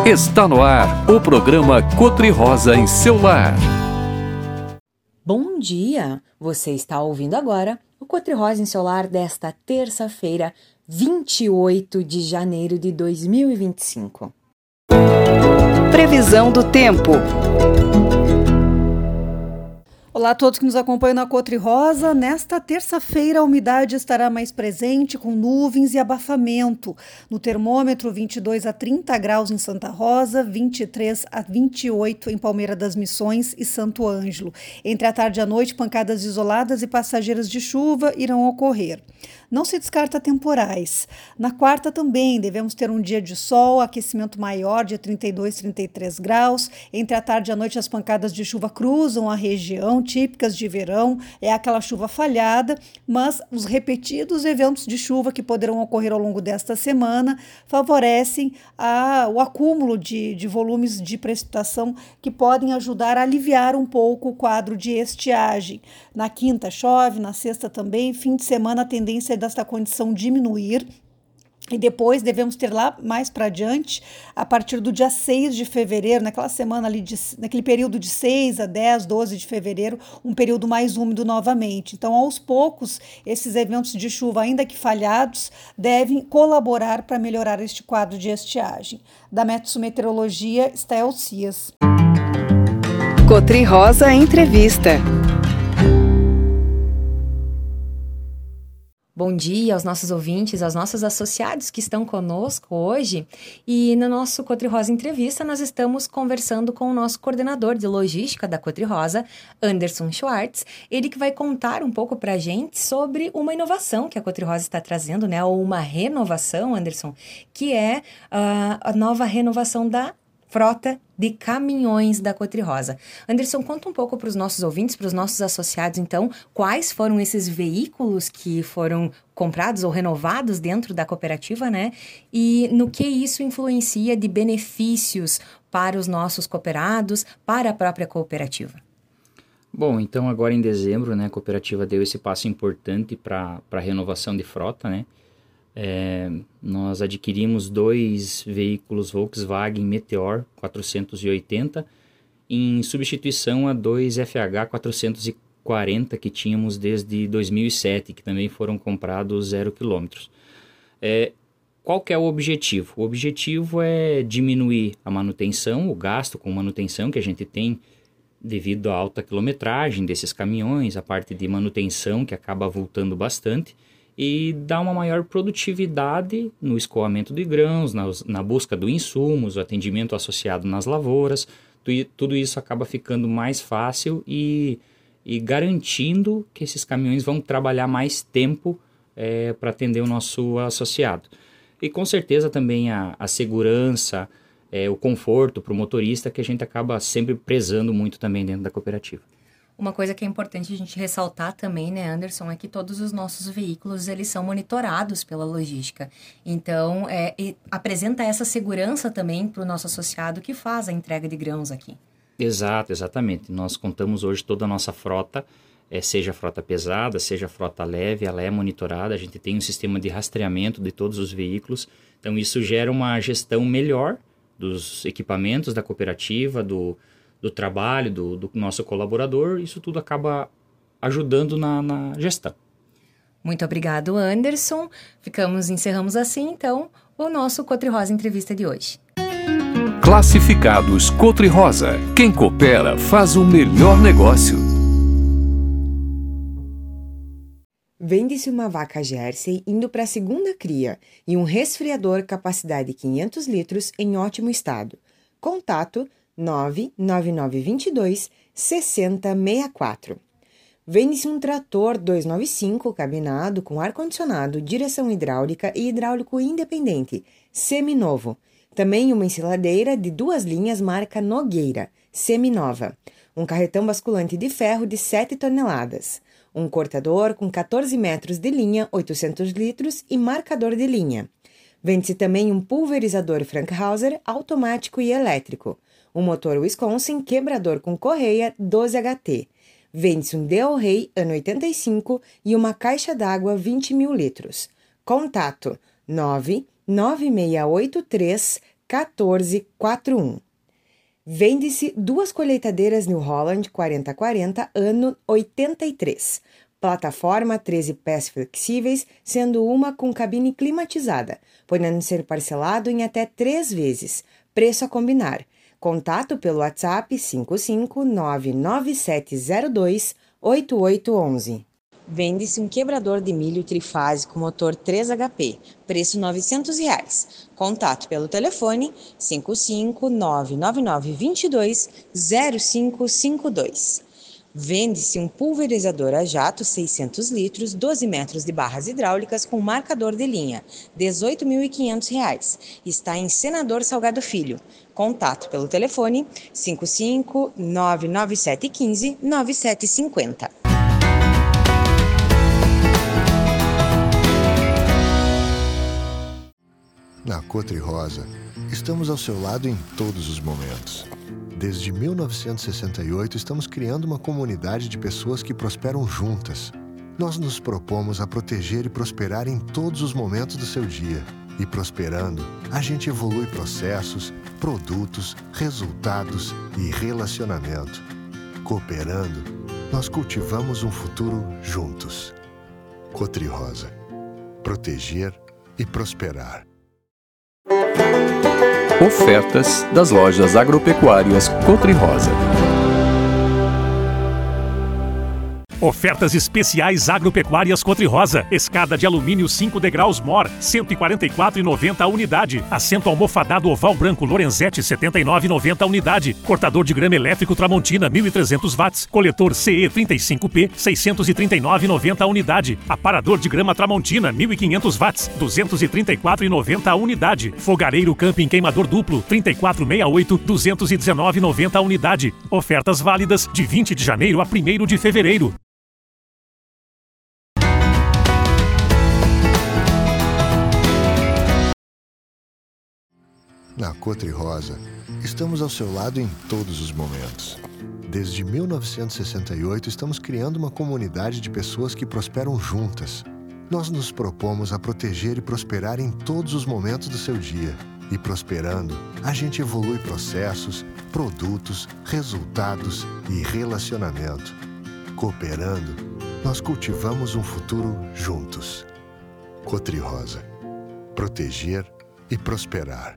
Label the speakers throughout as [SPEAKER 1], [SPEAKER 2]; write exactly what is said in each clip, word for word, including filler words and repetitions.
[SPEAKER 1] Está no ar o programa Cotri Rosa em seu lar.
[SPEAKER 2] Bom dia! Você está ouvindo agora o Cotri Rosa em seu lar desta terça-feira, vinte e oito de janeiro de dois mil e vinte e cinco.
[SPEAKER 3] Previsão do tempo.
[SPEAKER 4] Olá a todos que nos acompanham na Cotri Rosa. Nesta terça-feira a umidade estará mais presente, com nuvens e abafamento. No termômetro, vinte e dois a trinta graus em Santa Rosa, vinte e três a vinte e oito em Palmeira das Missões e Santo Ângelo. Entre a tarde e a noite, pancadas isoladas e passageiras de chuva irão ocorrer. Não se descarta temporais. Na quarta também devemos ter um dia de sol, aquecimento maior de trinta e dois a trinta e três graus. Entre a tarde e a noite as pancadas de chuva cruzam a região, típicas de verão, é aquela chuva falhada, mas os repetidos eventos de chuva que poderão ocorrer ao longo desta semana favorecem a, o acúmulo de, de volumes de precipitação que podem ajudar a aliviar um pouco o quadro de estiagem. Na quinta chove, na sexta também, fim de semana a tendência é desta condição diminuir. E depois devemos ter lá mais para adiante, a partir do dia seis de fevereiro, naquela semana ali, de, naquele período de seis a dez, doze de fevereiro, um período mais úmido novamente. Então, aos poucos, esses eventos de chuva, ainda que falhados, devem colaborar para melhorar este quadro de estiagem. Da Metsu-Meteorologia, Estel Cias.
[SPEAKER 3] Cotri Rosa Entrevista.
[SPEAKER 2] Bom dia aos nossos ouvintes, aos nossos associados que estão conosco hoje. E no nosso Cotri Rosa Entrevista, nós estamos conversando com o nosso coordenador de logística da Cotri Rosa, Anderson Schwartz. Ele que vai contar um pouco para a gente sobre uma inovação que a Cotri Rosa está trazendo, né? Ou uma renovação, Anderson, que é uh, a nova renovação da frota de caminhões da Cotri Rosa. Anderson, conta um pouco para os nossos ouvintes, para os nossos associados, então, quais foram esses veículos que foram comprados ou renovados dentro da cooperativa, né? E no que isso influencia de benefícios para os nossos cooperados, para a própria cooperativa.
[SPEAKER 5] Bom, então agora em dezembro, né, a cooperativa deu esse passo importante para a renovação de frota, né? É, nós adquirimos dois veículos Volkswagen Meteor quatrocentos e oitenta em substituição a dois F H quatrocentos e quarenta que tínhamos desde dois mil e sete, que também foram comprados zero quilômetros. É, qual que é o objetivo? O objetivo é diminuir a manutenção, o gasto com manutenção que a gente tem devido à alta quilometragem desses caminhões, a parte de manutenção que acaba voltando bastante, e dar uma maior produtividade no escoamento de grãos, na, na busca do insumos, o atendimento associado nas lavouras. Tudo isso acaba ficando mais fácil e, e garantindo que esses caminhões vão trabalhar mais tempo é, para atender o nosso associado. E com certeza também a, a segurança, é, o conforto para o motorista, que a gente acaba sempre prezando muito também dentro da cooperativa.
[SPEAKER 2] Uma coisa que é importante a gente ressaltar também, né, Anderson, é que todos os nossos veículos, eles são monitorados pela logística. Então, é, apresenta essa segurança também para o nosso associado que faz a entrega de grãos aqui.
[SPEAKER 5] Exato, exatamente. Nós contamos hoje toda a nossa frota, é, seja frota pesada, seja frota leve, ela é monitorada. A gente tem um sistema de rastreamento de todos os veículos. Então, isso gera uma gestão melhor dos equipamentos da cooperativa, do do trabalho, do, do nosso colaborador. Isso tudo acaba ajudando na, na gestão.
[SPEAKER 2] Muito obrigado, Anderson. Ficamos, encerramos assim, então, o nosso Cotri Rosa Entrevista de hoje.
[SPEAKER 1] Classificados Cotri Rosa. Quem coopera faz o melhor negócio.
[SPEAKER 6] Vende-se uma vaca Jersey indo para a segunda cria e um resfriador capacidade quinhentos litros em ótimo estado. Contato nove nove nove dois dois, seis zero seis quatro. Vende-se um trator duzentos e noventa e cinco cabinado com ar-condicionado, direção hidráulica e hidráulico independente, seminovo. Também uma ensiladeira de duas linhas marca Nogueira, seminova. Um carretão basculante de ferro de sete toneladas. Um cortador com quatorze metros de linha, oitocentos litros e marcador de linha. Vende-se também um pulverizador Frankhauser automático e elétrico. Um motor Wisconsin quebrador com correia doze H T. Vende-se um Del Rey ano oitenta e cinco e uma caixa d'água vinte mil litros. Contato nove nove seis oito três quatorze quarenta e um. Vende-se duas colheitadeiras New Holland quarenta quarenta, ano oitenta e três. Plataforma treze pés flexíveis, sendo uma com cabine climatizada, podendo ser parcelado em até três vezes. Preço a combinar. Contato pelo WhatsApp cinco cinco nove nove sete zero dois oito oito um um. Vende-se um quebrador de milho trifásico motor três H P, preço novecentos reais. Contato pelo telefone cinco cinco nove nove nove dois dois zero cinco cinco dois. Vende-se um pulverizador a jato seiscentos litros, doze metros de barras hidráulicas com marcador de linha, dezoito mil e quinhentos reais. Está em Senador Salgado Filho. Contato pelo telefone cinco cinco nove nove sete um cinco nove sete cinco zero.
[SPEAKER 7] Na Cotri Rosa, estamos ao seu lado em todos os momentos. Desde mil novecentos e sessenta e oito, estamos criando uma comunidade de pessoas que prosperam juntas. Nós nos propomos a proteger e prosperar em todos os momentos do seu dia. E prosperando, a gente evolui processos, produtos, resultados e relacionamento. Cooperando, nós cultivamos um futuro juntos. Cotri Rosa. Proteger e prosperar.
[SPEAKER 1] Ofertas das lojas agropecuárias Cotri Rosa.
[SPEAKER 8] Ofertas especiais agropecuárias Cotri Rosa. Escada de alumínio cinco degraus Mor, cento e quarenta e quatro reais e noventa centavos a unidade. Assento almofadado oval branco Lorenzetti, setenta e nove reais e noventa centavos a unidade. Cortador de grama elétrico Tramontina, mil e trezentos watts. Coletor C E trinta e cinco P, seiscentos e trinta e nove reais e noventa centavos a unidade. Aparador de grama Tramontina, mil e quinhentos watts, duzentos e trinta e quatro reais e noventa centavos a unidade. Fogareiro Camping queimador duplo, trinta e quatro sessenta e oito, duzentos e dezenove reais e noventa centavos a unidade. Ofertas válidas de vinte de janeiro a primeiro de fevereiro.
[SPEAKER 7] Na Cotri Rosa, estamos ao seu lado em todos os momentos. Desde mil novecentos e sessenta e oito, estamos criando uma comunidade de pessoas que prosperam juntas. Nós nos propomos a proteger e prosperar em todos os momentos do seu dia. E prosperando, a gente evolui processos, produtos, resultados e relacionamento. Cooperando, nós cultivamos um futuro juntos. Cotri Rosa. Proteger e prosperar.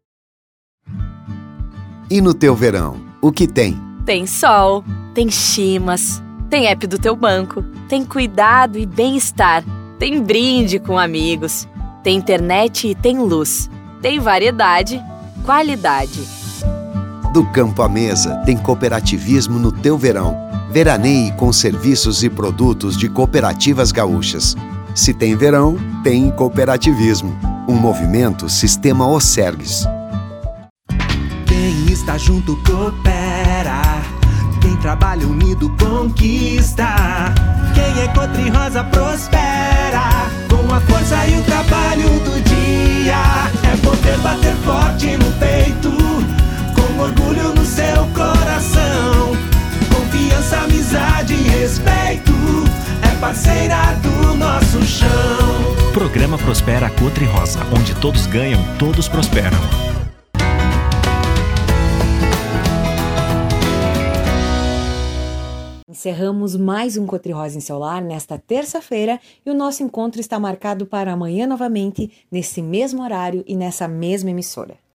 [SPEAKER 9] E no teu verão, o que tem?
[SPEAKER 10] Tem sol, tem chimas, tem app do teu banco, tem cuidado e bem-estar, tem brinde com amigos, tem internet e tem luz, tem variedade, qualidade.
[SPEAKER 9] Do campo à mesa, tem cooperativismo no teu verão. Veraneie com serviços e produtos de cooperativas gaúchas. Se tem verão, tem cooperativismo. Um movimento Sistema Osergues.
[SPEAKER 11] Quem está junto coopera, quem trabalha unido conquista. Quem é Cotri Rosa prospera, com a força e o trabalho do dia. É poder bater forte no peito, com orgulho no seu coração. Confiança, amizade e respeito, é parceira do nosso chão.
[SPEAKER 12] Programa Prospera Cotri Rosa, onde todos ganham, todos prosperam.
[SPEAKER 2] Encerramos mais um Cotri Rosa em seu lar nesta terça-feira e o nosso encontro está marcado para amanhã novamente, nesse mesmo horário e nessa mesma emissora.